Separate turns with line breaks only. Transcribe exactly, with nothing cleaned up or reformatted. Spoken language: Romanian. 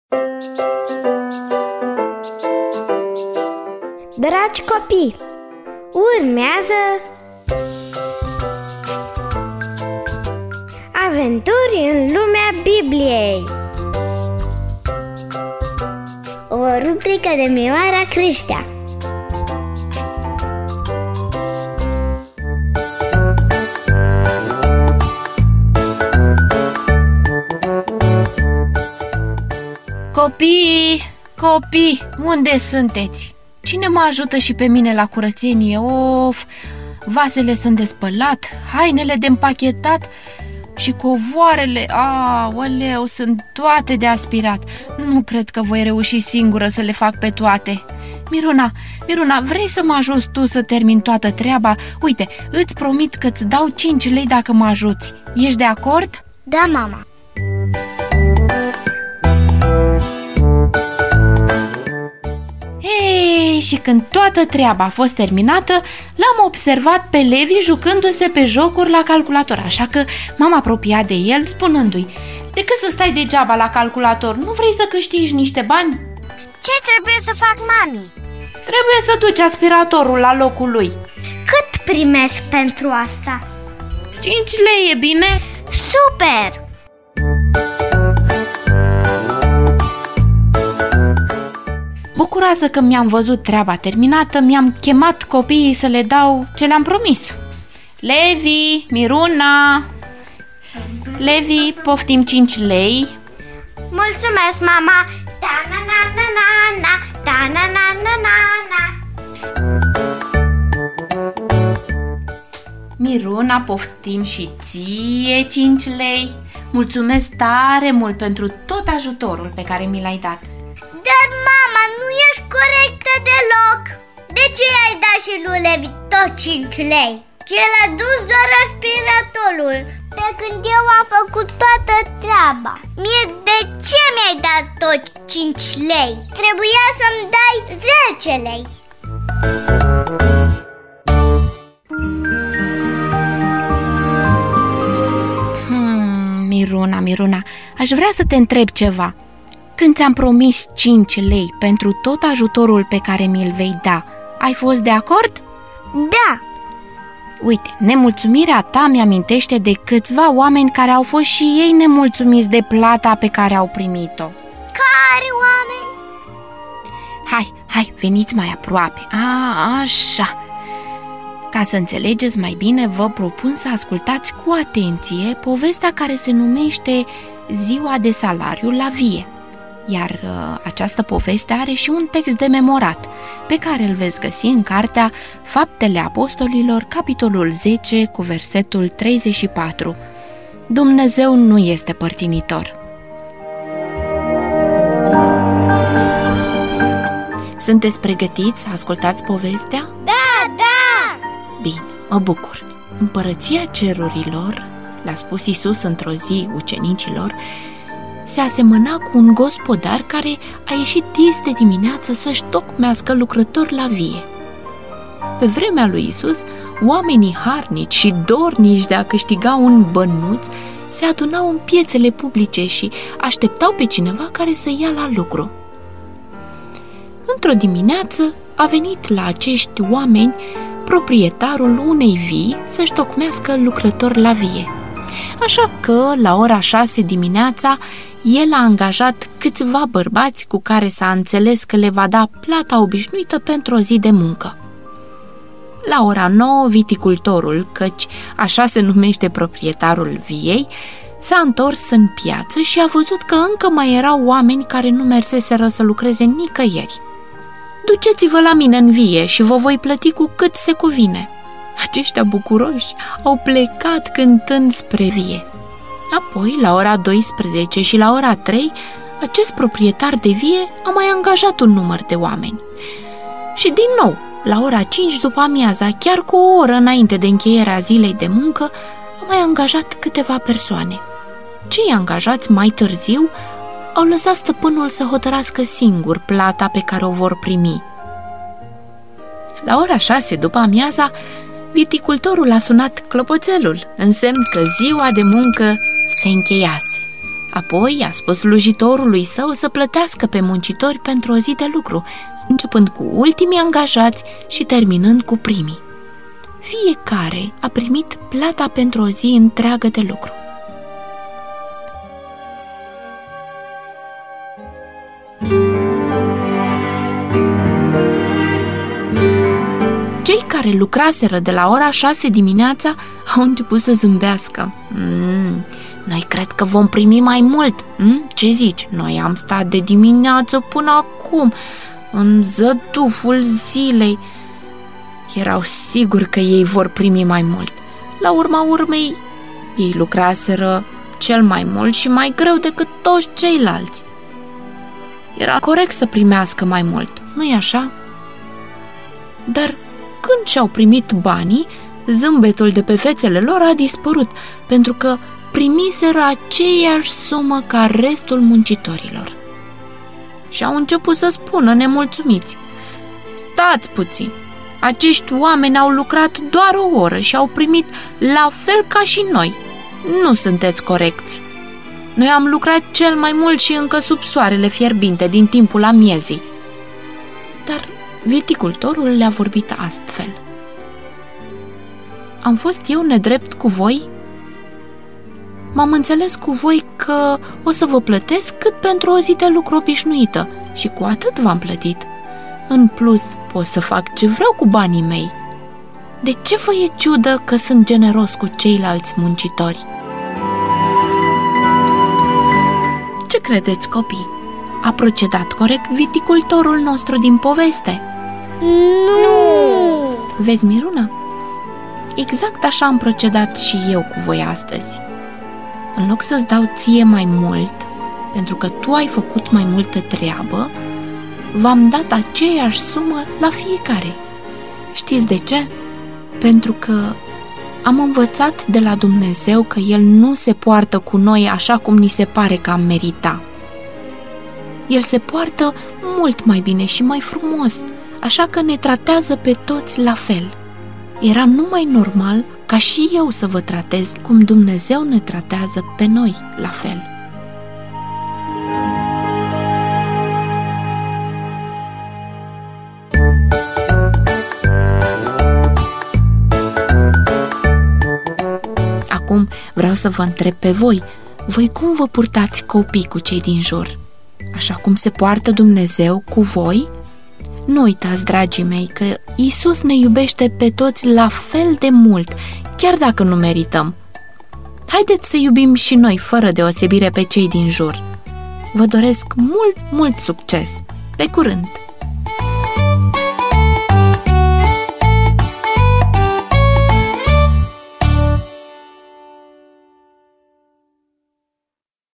Dragi copii, urmează Aventuri în lumea Bibliei, o rubrică de Mioara Creștea.
Copii, copii, unde sunteți? Cine mă ajută și pe mine la curățenie? Of, vasele sunt de spălat, hainele de împachetat și covoarele, aoleu, sunt toate de aspirat. Nu cred că voi reuși singură să le fac pe toate. Miruna, Miruna, vrei să mă ajuți tu să termin toată treaba? Uite, îți promit că îți dau cinci lei dacă mă ajuți. Ești de acord?
Da, mama.
Ei, și când toată treaba a fost terminată, l-am observat pe Levi jucându-se pe jocuri la calculator, așa că m-am apropiat de el spunându-i: decât să stai degeaba la calculator, nu vrei să câștigi niște bani?
Ce trebuie să fac, mami?
Trebuie să duci aspiratorul la locul lui.
Cât primesc pentru asta?
Cinci lei, e bine?
Super!
Bucuroasă că mi-am văzut treaba terminată, mi-am chemat copiii să le dau ce le-am promis. Levi, Miruna, Levi, poftim cinci lei.
Mulțumesc, mama! Ta-na-na-na-na-na, ta-na-na-na-na-na.
Miruna, poftim și ție cinci lei. Mulțumesc tare mult pentru tot ajutorul pe care mi l-ai dat.
Dar, mama, nu ești corectă deloc. De ce i-ai dat și lui Levi tot cinci lei? El a dus doar aspiratorul, pe când eu am făcut toată treaba. Mie de ce mi-ai dat tot cinci lei? Trebuia să-mi dai zece lei.
Hmm, Miruna, Miruna, aș vrea să te întreb ceva. Când ți-am promis cinci lei pentru tot ajutorul pe care mi-l vei da, ai fost de acord?
Da.
Uite, nemulțumirea ta mi-amintește de câțiva oameni care au fost și ei nemulțumiți de plata pe care au primit-o.
Care oameni?
Hai, hai, veniți mai aproape. A, așa. Ca să înțelegeți mai bine, vă propun să ascultați cu atenție povestea care se numește Ziua de salariu la vie. Iar uh, această poveste are și un text de memorat, pe care îl veți găsi în cartea Faptele Apostolilor, capitolul zece, cu versetul treizeci și patru. Dumnezeu nu este părtinitor. Sunteți pregătiți să ascultați povestea?
Da, da!
Bine, mă bucur. Împărăția cerurilor, l-a spus Iisus într-o zi ucenicilor, se asemăna cu un gospodar care a ieșit dis de dimineață să-și tocmească lucrători la vie. Pe vremea lui Iisus, oamenii harnici și dornici de a câștiga un bănuț se adunau în piețele publice și așteptau pe cineva care să ia la lucru. Într-o dimineață a venit la acești oameni proprietarul unei vii să-și tocmească lucrători la vie. Așa că, la ora șase dimineața, el a angajat câțiva bărbați cu care s-a înțeles că le va da plata obișnuită pentru o zi de muncă. La ora nouă, viticultorul, căci așa se numește proprietarul viei, s-a întors în piață și a văzut că încă mai erau oameni care nu merseseră să lucreze nicăieri. Duceți-vă la mine în vie și vă voi plăti cu cât se cuvine. Aceștia bucuroși au plecat cântând spre vie. Apoi, la ora douăsprezece și la ora trei, acest proprietar de vie a mai angajat un număr de oameni. Și din nou, la ora cinci după amiaza, chiar cu o oră înainte de încheierea zilei de muncă, a mai angajat câteva persoane. Cei angajați mai târziu au lăsat stăpânul să hotărască singur plata pe care o vor primi. La ora șase după amiaza, viticultorul a sunat clopoțelul, în semn că ziua de muncă se încheiase. Apoi a spus slujitorului său să plătească pe muncitori pentru o zi de lucru, începând cu ultimii angajați și terminând cu primii. Fiecare a primit plata pentru o zi întreagă de lucru. Cei care lucraseră de la ora șase dimineața au început să zâmbească. Mm, noi cred că vom primi mai mult. Mm? Ce zici? Noi am stat de dimineață până acum, în zăduful zilei. Erau siguri că ei vor primi mai mult. La urma urmei, ei lucraseră cel mai mult și mai greu decât toți ceilalți. Era corect să primească mai mult, nu-i așa? Dar când și-au primit banii, zâmbetul de pe fețele lor a dispărut, pentru că primiseră aceeași sumă ca restul muncitorilor. Și au început să spună nemulțumiți: stați puțin, acești oameni au lucrat doar o oră și au primit la fel ca și noi. Nu sunteți corecți. Noi am lucrat cel mai mult și încă sub soarele fierbinte din timpul amiezii. Dar viticultorul le-a vorbit astfel: am fost eu nedrept cu voi? M-am înțeles cu voi că o să vă plătesc cât pentru o zi de lucru obișnuită și cu atât v-am plătit. În plus, pot să fac ce vreau cu banii mei. De ce vă e ciudă că sunt generos cu ceilalți muncitori? Ce credeți, copii? A procedat corect viticultorul nostru din poveste?
Nu!
Vezi, Miruna? Exact așa am procedat și eu cu voi astăzi. În loc să-ți dau ție mai mult, pentru că tu ai făcut mai multă treabă, v-am dat aceeași sumă la fiecare. Știți de ce? Pentru că am învățat de la Dumnezeu că El nu se poartă cu noi așa cum ni se pare că am merita. El se poartă mult mai bine și mai frumos, așa că ne tratează pe toți la fel. Era numai normal ca și eu să vă tratez cum Dumnezeu ne tratează pe noi la fel. Acum vreau să vă întreb pe voi, voi cum vă purtați copii cu cei din jur? Așa cum se poartă Dumnezeu cu voi? Nu uitați, dragii mei, că Iisus ne iubește pe toți la fel de mult, chiar dacă nu merităm. Haideți să iubim și noi fără deosebire pe cei din jur. Vă doresc mult, mult succes! Pe curând!